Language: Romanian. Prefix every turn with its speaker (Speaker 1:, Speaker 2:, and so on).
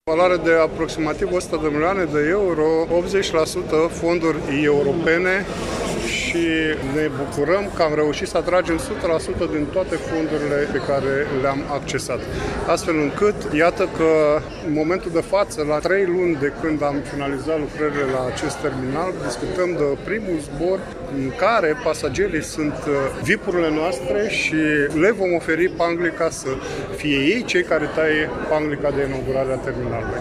Speaker 1: Valoare de aproximativ 100 de milioane de euro, 80% fonduri europene și ne bucurăm că am reușit să atragem 100% din toate fondurile pe care le-am accesat. Astfel încât, iată că în momentul de față, la 3 luni de când am finalizat lucrările la acest terminal, discutăm de primul zbor în care pasagerii sunt VIP-urile noastre și le vom oferi panglica să fie ei cei care taie panglica de inaugurare a terminalului.